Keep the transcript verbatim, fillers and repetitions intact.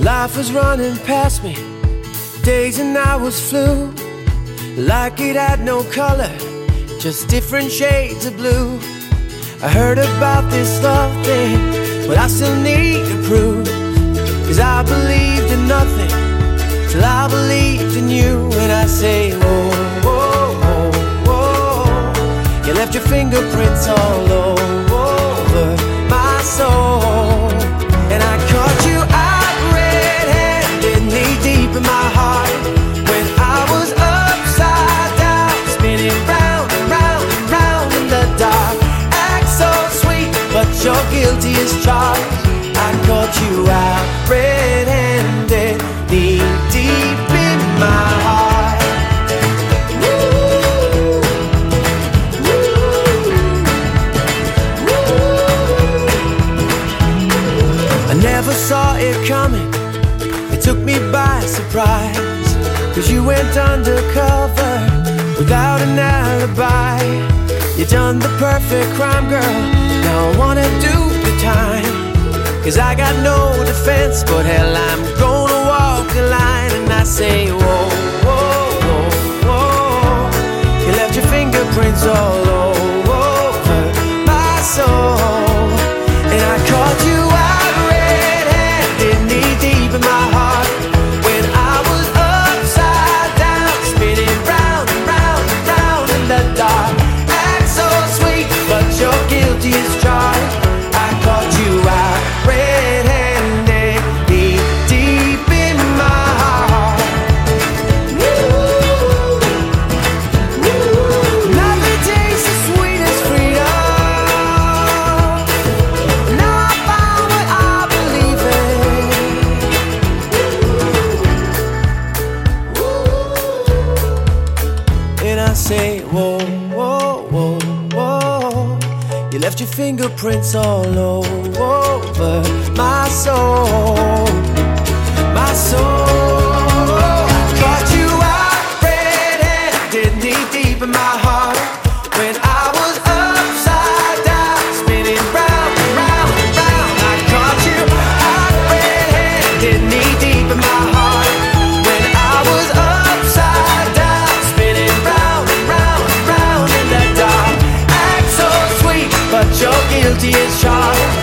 Life was running past me, days and hours flew, like it had no color, just different shades of blue. I heard about this love thing, but I still need to prove, 'cause I believed in nothing till I believed in you. And I say, whoa, whoa, whoa, whoa, you left your fingerprints all over my soul. And I caught you out red-handed, knee deep in my heart, when I was upside down, spinning round and round and round in the dark. Act so sweet, but you're guilty as charged. I caught you out red-handed, knee deep in my heart. I never saw it coming, it took me by surprise, 'cause you went undercover without an alibi. You done the perfect crime, girl, now I wanna do the time, 'cause I got no defense, but hell, I'm gonna walk the line. And I say, whoa, whoa, whoa, whoa, you left your fingerprints all over my soul. And I caught you out red-handed, knee deep in my heart, when I was upside down, spinning round and round and round in the dark. Act so sweet, but you're guilty as charged. I caught you out red-handed, knee deep in my heart. Nothing tastes as sweet as freedom. Now I found what I believe in. And I say, whoa, whoa, whoa, whoa, you left your fingerprints all over my soul, my soul. Caught you out red-handed, knee deep in my heart, when I was upside down, spinning round and round and round. I caught you out red-handed, knee deep in my heart, when I was upside down, spinning round and round and round in the dark. Act so sweet, but you're guilty as charged.